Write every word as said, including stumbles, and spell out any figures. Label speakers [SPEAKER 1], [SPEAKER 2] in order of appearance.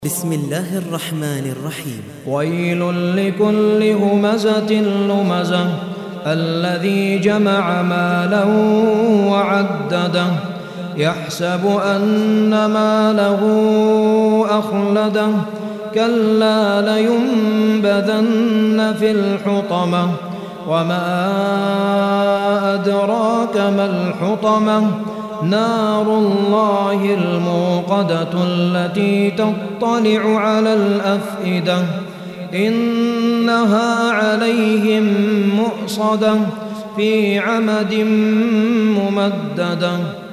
[SPEAKER 1] بسم الله الرحمن الرحيم.
[SPEAKER 2] ويل لكل همزة لمزة الذي جمع مالا وعدده يحسب أن ماله أخلده كلا لينبذن في الحطمة وما أدراك ما الحطمة نار الله الموقدة التي تطلع على الأفئدة إنها عليهم مؤصدة في عمد ممددة.